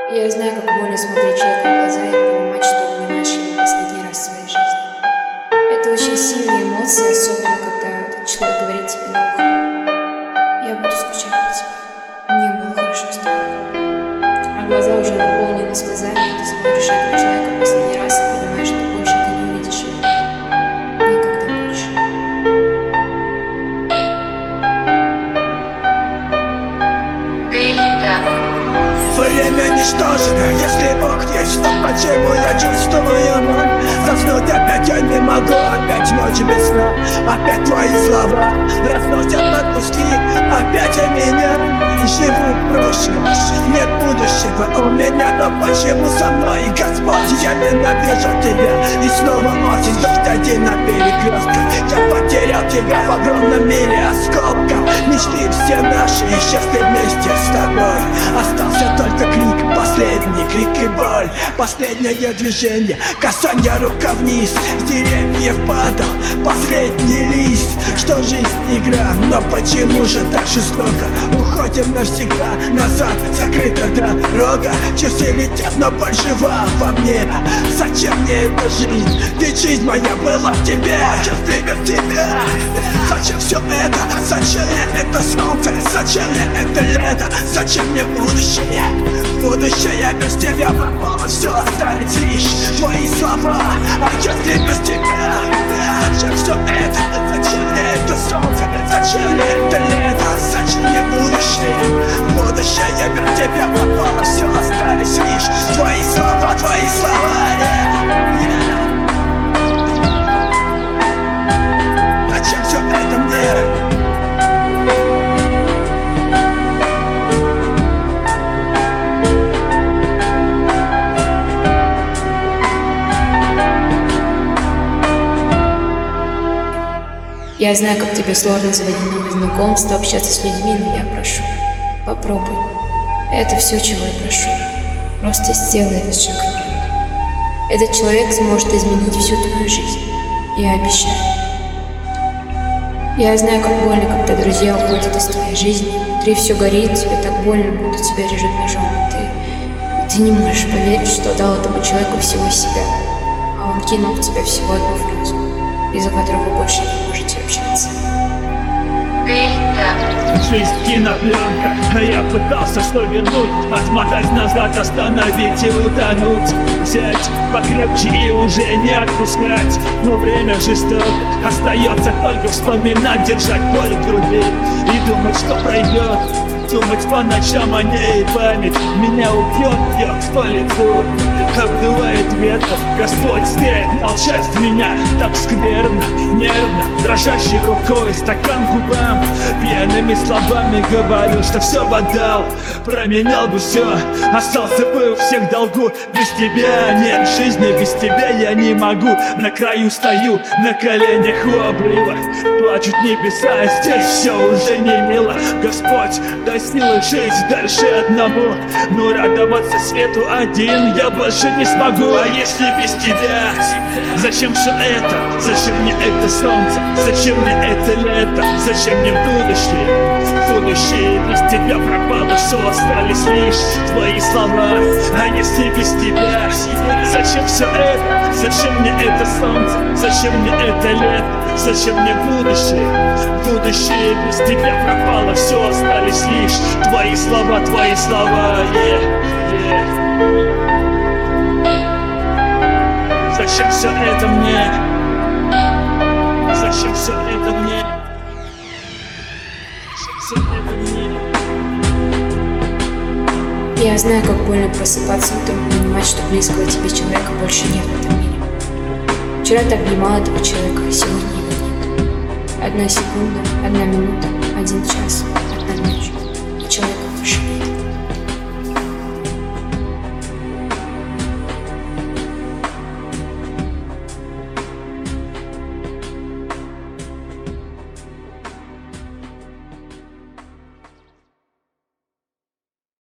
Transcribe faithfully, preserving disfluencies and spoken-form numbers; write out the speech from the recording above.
Я знаю, как больно смотреть человеку в глаза и понимать, что вы не нашли последний раз в своей жизни. Это очень сильные эмоции, особенно когда этот человек говорит тебе на ухо: «Я буду скучать по тебе. Мне было хорошо с тобой». А глаза уже наполнены слезами, и ты смотришь этого человека в последний раз и понимаешь, что больше ты не увидишь его. Никогда больше. Время ничтожно, если Бог есть, то почему я чувствую боль? Заснуть опять я не могу, опять ночь без сна. Опять твои слова разносят на куски. Опять я меня живу в прошлом. Нет будущего у меня, но почему со мной, Господь? Я ненавижу тебя, и снова осень, дождь один на перекрестках. Я потерял тебя в огромном мире осколков. Мечты все наши исчезли вместе с тобой. Остался только крик, последний крик и боль. Последнее движение, касание рука вниз. С деревьев падал последний лист. Что жизнь игра, но почему же так жестоко? Уходим навсегда назад, закрыта дорога. Часы летят, но боль жива во мне. Зачем мне эта жизнь? Ведь жизнь моя была в тебе, часы без тебя. Зачем все это? Зачем мне это солнце? Зачем мне это лето? Зачем мне будущее? Будущее без тебя пропало, все остались лишь твои слова. А если без тебя? Зачем все это? Зачем мне это солнце? Зачем мне это лето? Зачем мне будущее? Будущее без тебя пропало, все остались лишь твои слова, твои слова. Yeah, yeah. Зачем все это мне? Я знаю, как тебе сложно заводить новые знакомства, общаться с людьми, но я прошу, попробуй. Это все, чего я прошу. Просто сделай этот шаг вперед. Этот человек сможет изменить всю твою жизнь. Я обещаю. Я знаю, как больно, когда друзья уходят из твоей жизни. Внутри все горит, тебе так больно, будто тебя режут ножом. И ты, ты не можешь поверить, что дал этому человеку всего себя. А он кинул в тебя всего одну фразу, из-за которой вы больше не можете общаться. Жизнь кинопленка, а я пытался что вернуть, отмотать назад, остановить и утонуть. Взять покрепче и уже не отпускать. Но время жестоко, остается только вспоминать, держать боль в груди и думать, что пройдет. Думать по ночам о ней, память меня убьет, бьет по лицу, обдувает ветер. Господь смеет молчать в меня так скверно, нервно, дрожащей рукой стакан к губам. Пьяными словами говорю, что все отдал, променял бы все, остался бы у всех долгу. Без тебя нет жизни, без тебя я не могу. На краю стою, на коленях у обрыва, плачут небеса, здесь все уже не мило. Господь, дай силы жить дальше одному, но радоваться свету один я больше не смогу. А если без тебя? Зачем все это? Зачем мне это солнце? Зачем мне это лето? Зачем мне будущее? Будущее без тебя пропало, все остались лишь твои слова. А если без тебя? Зачем все это? Зачем мне это солнце? Зачем мне это лето? Зачем мне будущее? Будущее без тебя пропало, все остались лишь твои слова, твои слова. Yeah, yeah. Зачем все это мне? Зачем все это мне? Зачем все это мне? Я знаю, как больно просыпаться утром и понимать, что близкого тебе человека больше нет в этом мире. Вчера ты обнимал этого человека, а сегодня его нет. Одна секунда, одна минута, один час, одна минута.